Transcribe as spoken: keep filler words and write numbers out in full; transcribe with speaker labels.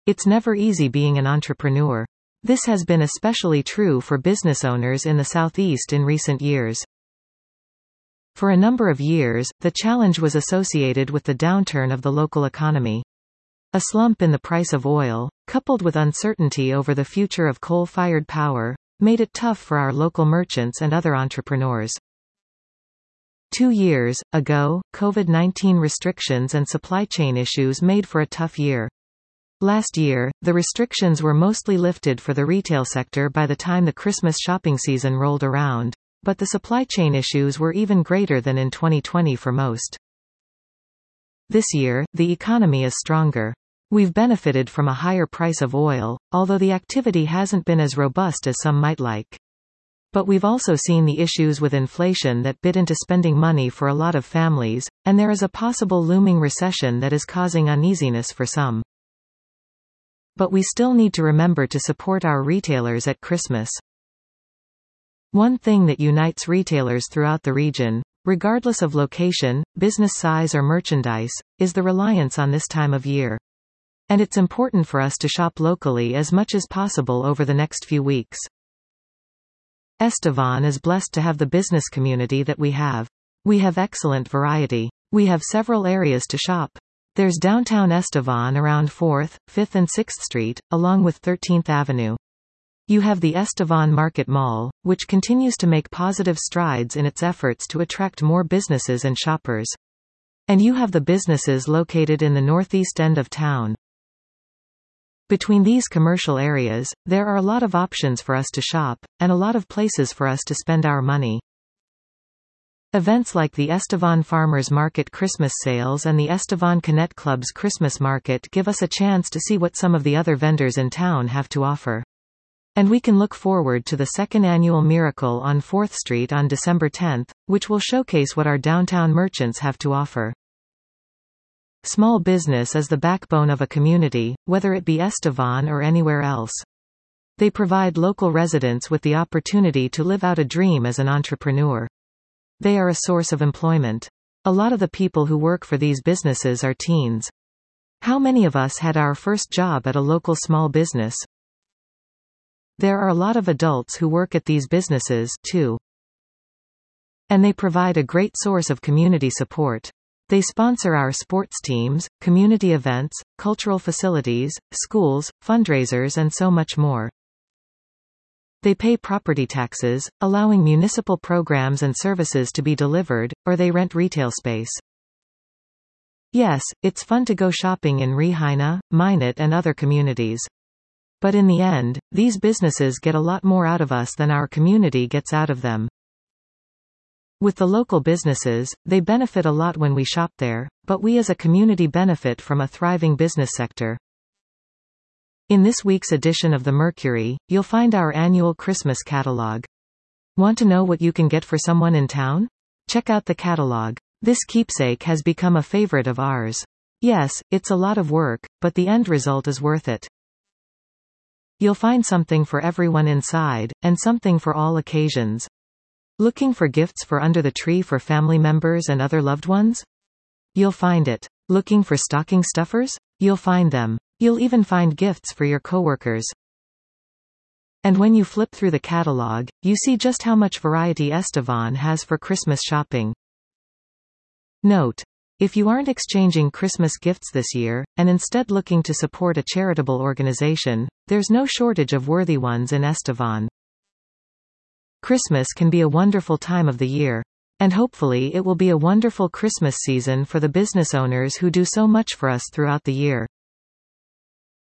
Speaker 1: It's never easy being an entrepreneur. This has been especially true for business owners in the Southeast in recent years. For a number of years, the challenge was associated with the downturn of the local economy. A slump in the price of oil, coupled with uncertainty over the future of coal-fired power, made it tough for our local merchants and other entrepreneurs. Two years ago, COVID nineteen restrictions and supply chain issues made for a tough year. Last year, the restrictions were mostly lifted for the retail sector by the time the Christmas shopping season rolled around, but the supply chain issues were even greater than in twenty twenty for most. This year, the economy is stronger. We've benefited from a higher price of oil, although the activity hasn't been as robust as some might like. But we've also seen the issues with inflation that bit into spending money for a lot of families, and there is a possible looming recession that is causing uneasiness for some. But we still need to remember to support our retailers at Christmas. One thing that unites retailers throughout the region, regardless of location, business size or merchandise, is the reliance on this time of year. And it's important for us to shop locally as much as possible over the next few weeks. Estevan is blessed to have the business community that we have. We have excellent variety. We have several areas to shop. There's downtown Estevan around fourth, fifth and sixth Street, along with thirteenth Avenue. You have the Estevan Market Mall, which continues to make positive strides in its efforts to attract more businesses and shoppers. And you have the businesses located in the northeast end of town. Between these commercial areas, there are a lot of options for us to shop, and a lot of places for us to spend our money. Events like the Estevan Farmers Market Christmas Sales and the Estevan Connect Club's Christmas Market give us a chance to see what some of the other vendors in town have to offer. And we can look forward to the second annual Miracle on fourth Street on December tenth, which will showcase what our downtown merchants have to offer. Small business is the backbone of a community, whether it be Estevan or anywhere else. They provide local residents with the opportunity to live out a dream as an entrepreneur. They are a source of employment. A lot of the people who work for these businesses are teens. How many of us had our first job at a local small business? There are a lot of adults who work at these businesses, too. And they provide a great source of community support. They sponsor our sports teams, community events, cultural facilities, schools, fundraisers and so much more. They pay property taxes, allowing municipal programs and services to be delivered, or they rent retail space. Yes, it's fun to go shopping in Rehaina, Minot and other communities. But in the end, these businesses get a lot more out of us than our community gets out of them. With the local businesses, they benefit a lot when we shop there, but we as a community benefit from a thriving business sector. In this week's edition of The Mercury, you'll find our annual Christmas catalog. Want to know what you can get for someone in town? Check out the catalog. This keepsake has become a favorite of ours. Yes, it's a lot of work, but the end result is worth it. You'll find something for everyone inside, and something for all occasions. Looking for gifts for under the tree for family members and other loved ones? You'll find it. Looking for stocking stuffers? You'll find them. You'll even find gifts for your coworkers. And when you flip through the catalog, you see just how much variety Estevan has for Christmas shopping. Note: if you aren't exchanging Christmas gifts this year, and instead looking to support a charitable organization, there's no shortage of worthy ones in Estevan. Christmas can be a wonderful time of the year. And hopefully it will be a wonderful Christmas season for the business owners who do so much for us throughout the year.